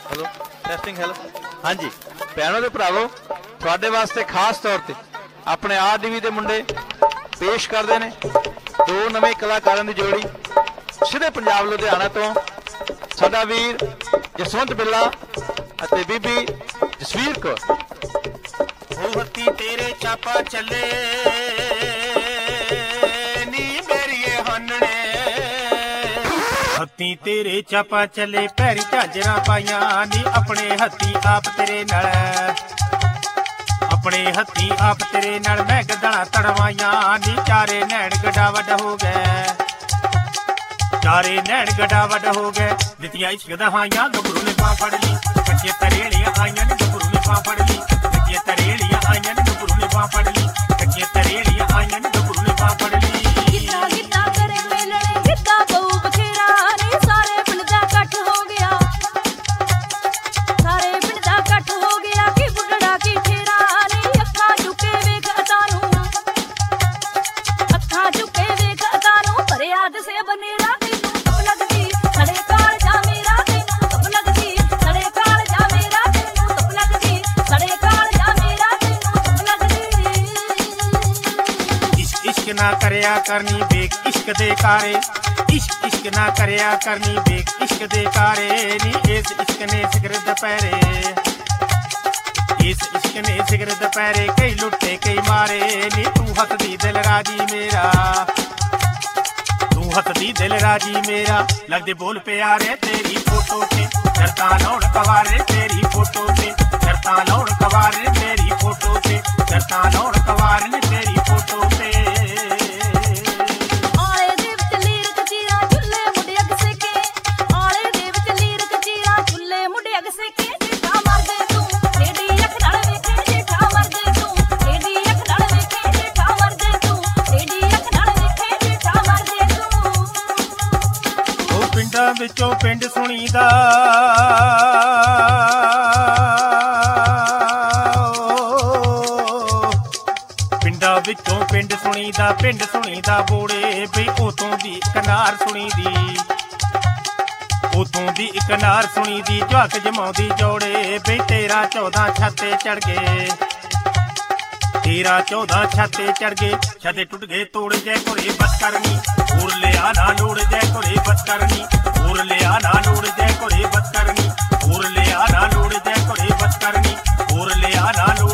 Hello testing hello हाँ जी भैनों दे भरावो तुहाडे वास्ते खास तौर ते अपने RDV दे मुंडे पेश करते हैं दो नवे कलाकारों की जोड़ी सीधे पंजाब लुधियाना तो साडा वीर जसवंत बिल्ला अते बीबी जसवीर कौर। हत्ती तेरे चापा चले नी मेरिए हनने हत्ती तेरे चापा चले पैरी झांजरा पाइया नी अपने हत्ती आप तेरे नाल अपने हत्ती आप तेरे नाल मैं गदड़ा तड़वाइया नी चारे नैन गड्डा वड हो गए चारे नैन गड्डा वड हो गए दित्तियां इश्क दहाइयां गभरू ने पा फड़ ली कच्चे तरेलियां आइयां ने गभरू ने पा फड़ ली कच्चे तरेलियां आइयां ने गभरू ने पा फड़ ली कच्चे तरेलियां आइयां ने गभरू ने पा फड़ ली गिद्दा गिद्दा करे मेलणे गिद्दा पऊ बथेरा नी सारे पिंड दा इकट्ठ हो गया सारे पिंड दा इकट्ठ हो गया कि बुढ़ड़ा की ठेरा नी अखां चुके वेख अतानू अखां चुके वेख अतानू भरिया दसे बनेरा तैनू कप लगदी सड़े काल जा मेरा तैनू कप लगदी सड़े काल जा मेरा तैनू कप लगदी सड़े काल जा मेरा तैनू कप लगदी इश्क ना करया करनी बेक इश्क दे कारे इश्क इश्क ना करया करनी बेक इश्क दे कारे नी इस इश्क ने सिगर दपैरे इस इश्क ने सिगर दपैरे कई लुटे कई मारे नी तू हसदी दिल राजी मेरा तू हसदी दिल राजी मेरा लगदे बोल प्यारे तेरी फोटो ते शर्तां लाउण कवारे तेरी फोटो ते शर्तां लाउण कवारे तेरी फोटो ते शर्तां लाउण कवारे ने तेरी फोटो ते आले दे विच लीर कचीरा चुल्ले मुंडे अग सेके आले दे विच लीर कचीरा चुल्ले मुंडे अग सेके जेठा मरदे तू टेडी अख नाल वेखे जेठा मरदे तू टेडी अख नाल वेखे जेठा मरदे तू टेडी अख नाल वेखे जेठा मरदे तू ਉਹ ਪਿੰਡਾਂ ਵਿੱਚੋਂ ਪਿੰਡ ਸੁਣੀਦਾ ਪਿੰਡਾਂ ਵਿੱਚੋਂ ਪਿੰਡ ਸੁਣੀਦਾ ਬੋੜੇ ਬਈ ਉਤੋਂ ਦੀ ਕਨਾਰ ਸੁਣੀਦੀ ਉਤੋਂ ਦੀ ਇੱਕ ਨਾਰ ਸੁਣੀਦੀ ਝਾਕ ਜਮਾਉਂਦੀ ਜੋੜੇ ਬਈ 13 14 ਛਾਤੇ ਚੜ ਗਏ 13 14 ਛਾਤੇ ਚੜ ਗਏ ਛਾਤੇ ਟੁੱਟ ਗਏ ਤੋੜ ਜੈ ਘੋੜੇ ਬਸ ਕਰਨੀ ਹੋਰ ਲਿਆ ਨਾ ਲੋੜ ਜੈ ਘੋੜੇ ਬਸ ਕਰਨੀ ਹੋਰ ਲਿਆ ਨਾ ਲੋੜ ਜੈ ਘੋੜੇ ਬਸ ਕਰਨੀ ਹੋਰ ਲਿਆ ਨਾ ਲੋੜ ਜੈ ਘੋੜੇ ਬਸ ਕਰਨੀ ਹੋਰ ਲਿਆ ਨਾ ਲੋੜ